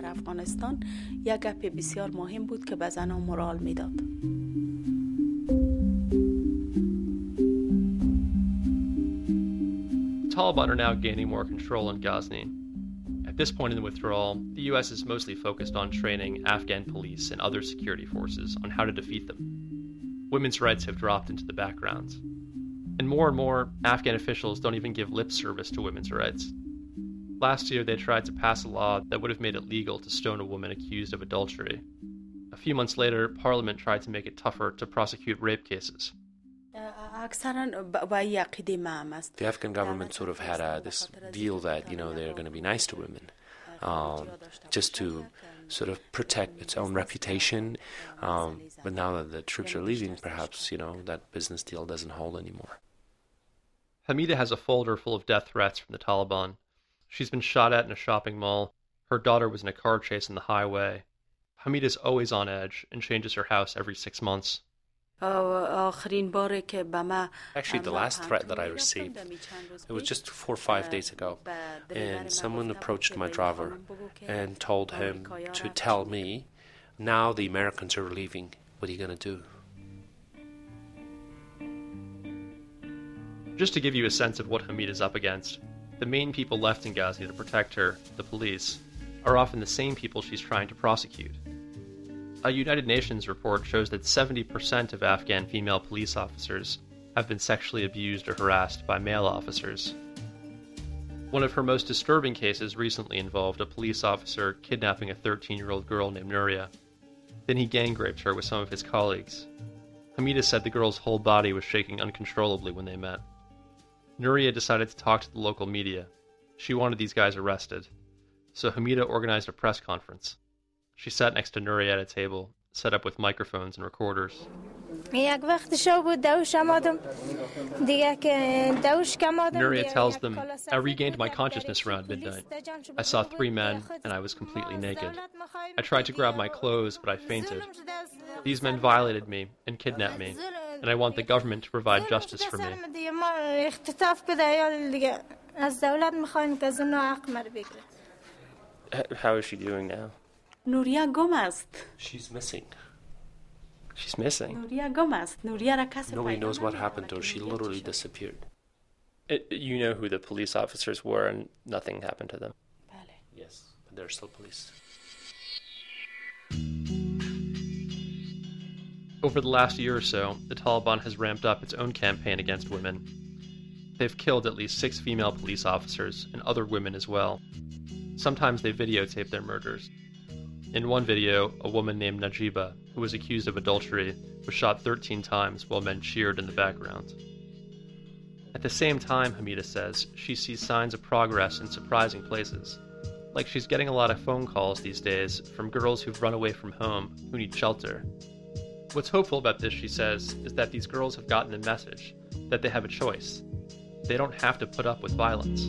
N: The Taliban are now gaining more control in Ghazni. At this point in the withdrawal, the U S is mostly focused on training Afghan police and other security forces on how to defeat them. women's rights have dropped into the background. And more and more, Afghan officials don't even give lip service to women's rights. Last year, they tried to pass a law that would have made it legal to stone a woman accused of adultery. A few months later, Parliament tried to make it tougher to prosecute rape cases.
Q: The Afghan government sort of had a, this deal that, you know, they're going to be nice to women, um, just to sort of protect its own reputation. Um, but now that the troops are leaving, perhaps, you know, that business deal doesn't hold anymore.
N: Hamida has a folder full of death threats from the Taliban. She's been shot at in a shopping mall. Her daughter was in a car chase on the highway. Hamida's always on edge and changes her house every six months.
Q: Actually, the last threat that I received, it was just four or five days ago, and someone approached my driver and told him to tell me, now the Americans are leaving, what are you going to do?
N: Just to give you a sense of what Hamida's up against, the main people left in Ghazni to protect her, the police, are often the same people she's trying to prosecute. A United Nations report shows that seventy percent of Afghan female police officers have been sexually abused or harassed by male officers. One of her most disturbing cases recently involved a police officer kidnapping a thirteen-year-old girl named Nuria. Then he gang-raped her with some of his colleagues. Hamida said the girl's whole body was shaking uncontrollably when they met. Nuria decided to talk to the local media. She wanted these guys arrested. So Hamida organized a press conference. She sat next to Nuria at a table, set up with microphones and recorders. Nuria tells them, I regained my consciousness around midnight. I saw three men, and I was completely naked. I tried to grab my clothes, but I fainted. These men violated me and kidnapped me, and I want the government to provide justice for me.
S: How is she doing now?
R: Nuria Gomez.
Q: She's missing.
S: She's missing?
R: Nuria Gomez. Nuria ra kase
Q: Nobody knows what happened to her. She literally disappeared.
S: It, you know who the police officers were and nothing happened to them?
Q: Yes, but they're still police.
N: Over the last year or so, the Taliban has ramped up its own campaign against women. They've killed at least six female police officers and other women as well. Sometimes they videotape their murders. In one video, a woman named Najiba, who was accused of adultery, was shot thirteen times while men cheered in the background. At the same time, Hamida says, she sees signs of progress in surprising places. Like she's getting a lot of phone calls these days from girls who've run away from home, who need shelter. What's hopeful about this, she says, is that these girls have gotten a message, that they have a choice. They don't have to put up with violence.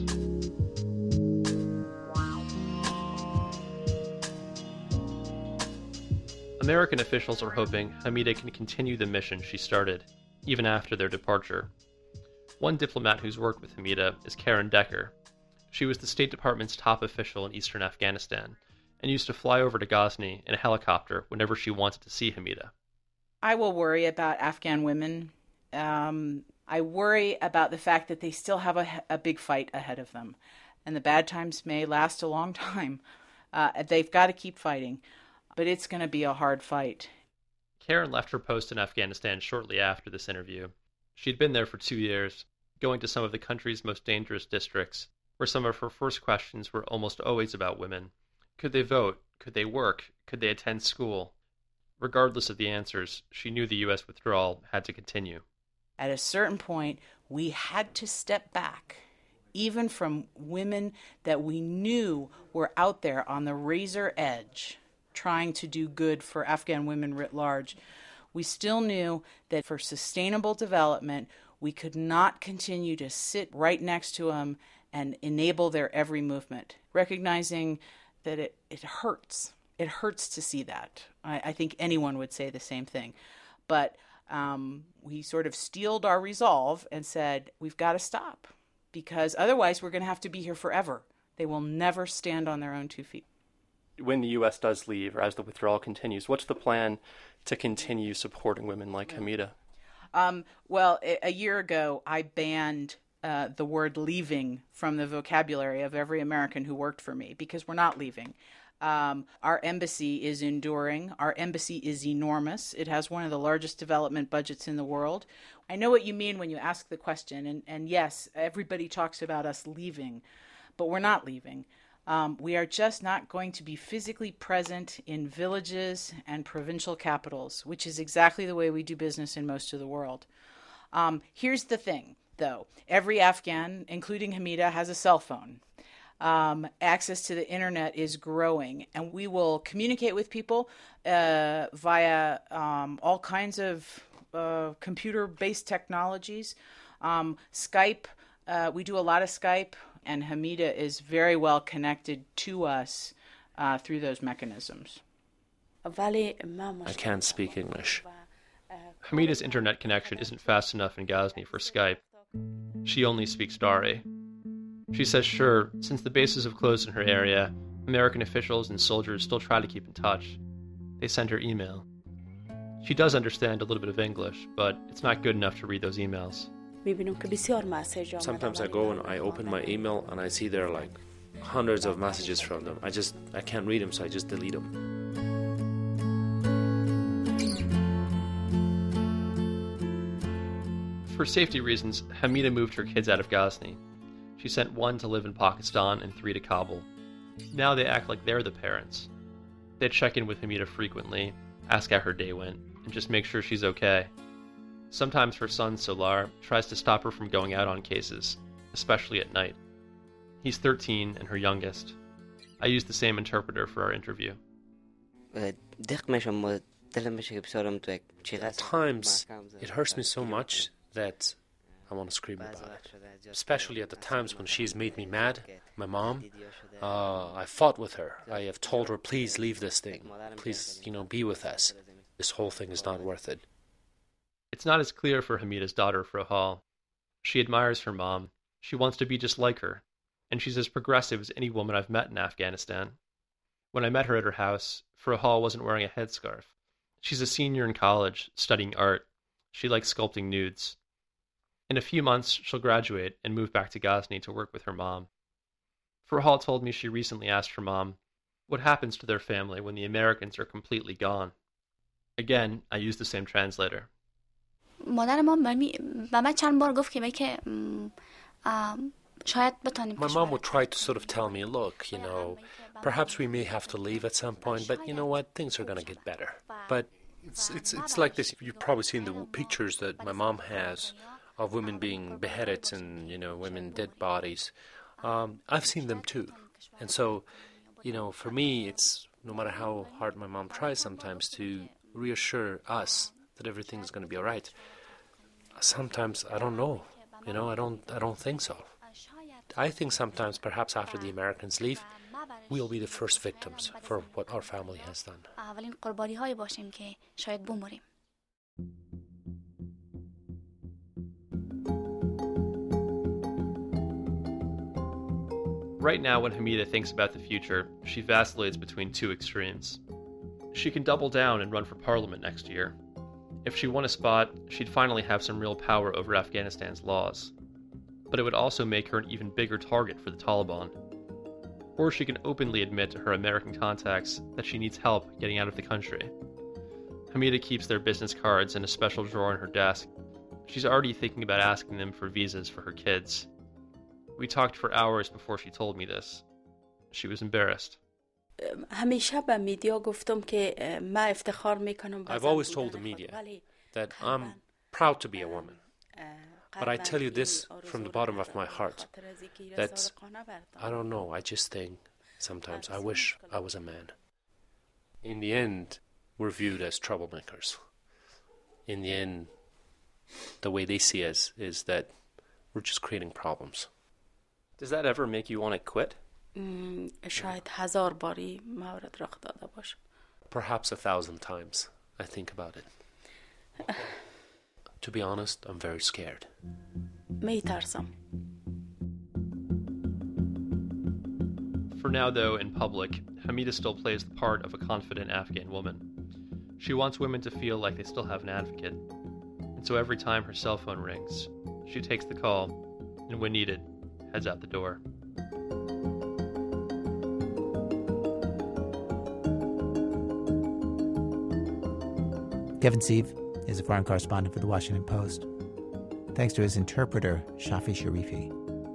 N: American officials are hoping Hamida can continue the mission she started, even after their departure. One diplomat who's worked with Hamida is Karen Decker. She was the State Department's top official in eastern Afghanistan, and used to fly over to Ghazni in a helicopter whenever she wanted to see Hamida.
T: I will worry about Afghan women. Um, I worry about the fact that they still have a, a big fight ahead of them, and the bad times may last a long time. Uh, they've got to keep fighting. But it's going to be a hard fight.
N: Karen left her post in Afghanistan shortly after this interview. She'd been there for two years, going to some of the country's most dangerous districts, where some of her first questions were almost always about women. Could they vote? Could they work? Could they attend school? Regardless of the answers, she knew the U S withdrawal had to continue.
T: At a certain point, we had to step back, even from women that we knew were out there on the razor edge, trying to do good for Afghan women writ large. We still knew that for sustainable development, we could not continue to sit right next to them and enable their every movement, recognizing that it, it hurts. It hurts to see that. I, I think anyone would say the same thing. But um, we sort of steeled our resolve and said, we've got to stop, because otherwise we're going to have to be here forever. They will never stand on their own two feet.
S: When the U S does leave, or as the withdrawal continues, what's the plan to continue supporting women like Hamida?
T: Um, well, a, a year ago, I banned uh, the word leaving from the vocabulary of every American who worked for me, because we're not leaving. Um, our embassy is enduring. Our embassy is enormous. It has one of the largest development budgets in the world. I know what you mean when you ask the question. And, and yes, everybody talks about us leaving, but we're not leaving. Um, we are just not going to be physically present in villages and provincial capitals, which is exactly the way we do business in most of the world. Um, here's the thing, though. Every Afghan, including Hamida, has a cell phone. Um, access to the internet is growing, and we will communicate with people uh, via um, all kinds of uh, computer-based technologies. Um, Skype, uh, we do a lot of Skype, and Hamida is very well connected to us uh, through those mechanisms.
Q: I can't speak English.
N: Hamida's internet connection isn't fast enough in Ghazni for Skype. She only speaks Dari. She says sure, since the bases have closed in her area, American officials and soldiers still try to keep in touch. They send her email. She does understand a little bit of English, but it's not good enough to read those emails.
Q: Sometimes I go and I open my email and I see there are like hundreds of messages from them. I just, I can't read them, so I just delete them.
N: For safety reasons, Hamida moved her kids out of Ghazni. She sent one to live in Pakistan and three to Kabul. Now they act like they're the parents. They check in with Hamida frequently, ask how her day went, and just make sure she's okay. Sometimes her son, Solar, tries to stop her from going out on cases, especially at night. He's thirteen and her youngest. I used the same interpreter for our interview.
Q: At times, it hurts me so much that I want to scream about it. Especially at the times when she's made me mad, my mom. Uh, I fought with her. I have told her, please leave this thing. Please, you know, be with us. This whole thing is not worth it.
N: It's not as clear for Hamida's daughter, Frohal. She admires her mom. She wants to be just like her. And she's as progressive as any woman I've met in Afghanistan. When I met her at her house, Frohal wasn't wearing a headscarf. She's a senior in college, studying art. She likes sculpting nudes. In a few months, she'll graduate and move back to Ghazni to work with her mom. Frohal told me she recently asked her mom, what happens to their family when the Americans are completely gone? Again, I used the same translator.
Q: My mom would try to sort of tell me, look, you know, perhaps we may have to leave at some point, but you know what, things are going to get better. But it's, it's, it's like this. You've probably seen the pictures that my mom has of women being beheaded and, you know, women dead bodies. Um, I've seen them too. And so, you know, for me, it's no matter how hard my mom tries sometimes to reassure us that everything's going to be all right. Sometimes I don't know. You know, I don't I don't think so. I think sometimes perhaps after the Americans leave, we'll be the first victims for what our family has done.
N: Right now, when Hamida thinks about the future, she vacillates between two extremes. She can double down and run for parliament next year. If she won a spot, she'd finally have some real power over Afghanistan's laws. But it would also make her an even bigger target for the Taliban. Or she can openly admit to her American contacts that she needs help getting out of the country. Hamida keeps their business cards in a special drawer in her desk. She's already thinking about asking them for visas for her kids. We talked for hours before she told me this. She was embarrassed.
Q: I've always told the media that I'm proud to be a woman. But I tell you this from the bottom of my heart, that I don't know, I just think sometimes I wish I was a man. In the end, we're viewed as troublemakers. In the end, the way they see us is that we're just creating problems.
S: Does that ever make you want to quit?
Q: Perhaps a thousand times I think about it. To be honest, I'm very scared.
N: For now, though, in public, Hamida still plays the part of a confident Afghan woman. She wants women to feel like they still have an advocate. And so every time her cell phone rings, she takes the call, and when needed, heads out the door.
A: Kevin Sieve is a foreign correspondent for The Washington Post. Thanks to his interpreter, Shafi Sharifi.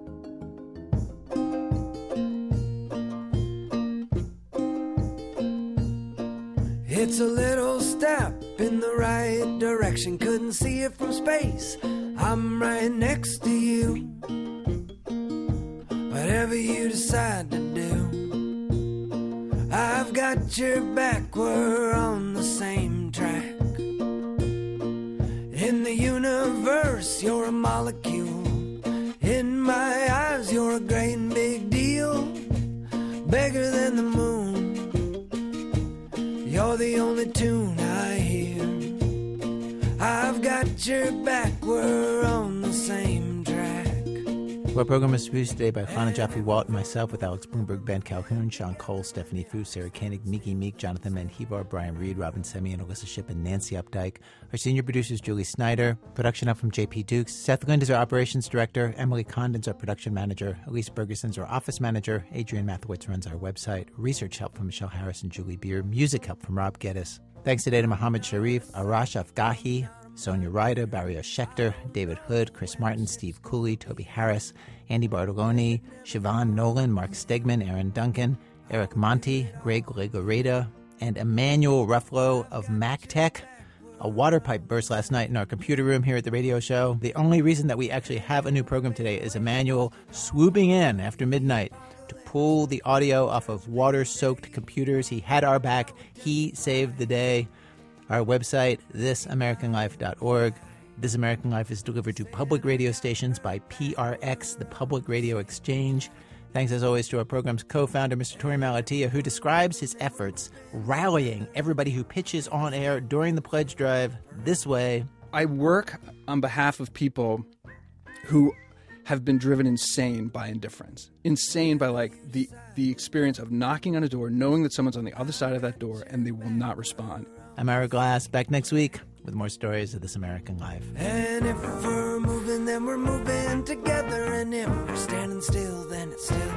U: It's a little step in the right direction. Couldn't see it from space. I'm right next to you. Whatever you decide to do, I've got your back. We're on the same track. In the universe, you're a molecule. In my eyes, you're a great and big deal. Bigger than the moon. You're the only tune I hear. I've got your back, we're on the same track.
A: Our program was produced today by Chana Jaffe-Walt and myself, with Alex Bloomberg, Ben Calhoun, Sean Cole, Stephanie Fu, Sarah Koenig, Miki Meek, Jonathan Menjivar, Brian Reed, Robin Semi, and Alyssa Shipp, and Nancy Updike. Our senior producer is Julie Snyder. Production up from J P Dukes. Seth Lind is our operations director. Emily Condon's our production manager. Elise Bergeson's our office manager. Adrian Mathowitz runs our website. Research help from Michelle Harris and Julie Beer. Music help from Rob Geddes. Thanks today to Mohammed Sharif, Arash Afgahi, Sonia Ryder, Barrio Schechter, David Hood, Chris Martin, Steve Cooley, Toby Harris, Andy Bartoloni, Siobhan Nolan, Mark Stegman, Aaron Duncan, Eric Monti, Greg Legoreda, and Emmanuel Ruffalo of MacTech. A water pipe burst last night in our computer room here at the radio show. The only reason that we actually have a new program today is Emmanuel swooping in after midnight to pull the audio off of water-soaked computers. He had our back. He saved the day. Our website, this american life dot org. This American Life is delivered to public radio stations by P R X, the Public Radio Exchange. Thanks, as always, to our program's co-founder, Mister Torey Malatia, who describes his efforts rallying everybody who pitches on air during the pledge drive this way.
P: I work on behalf of people who have been driven insane by indifference. Insane by, like, the, the experience of knocking on a door, knowing that someone's on the other side of that door, and they will not respond.
A: I'm Ira Glass, back next week with more stories of This American Life.
U: And if we're moving, then we're moving together. And if we're standing still, then it's still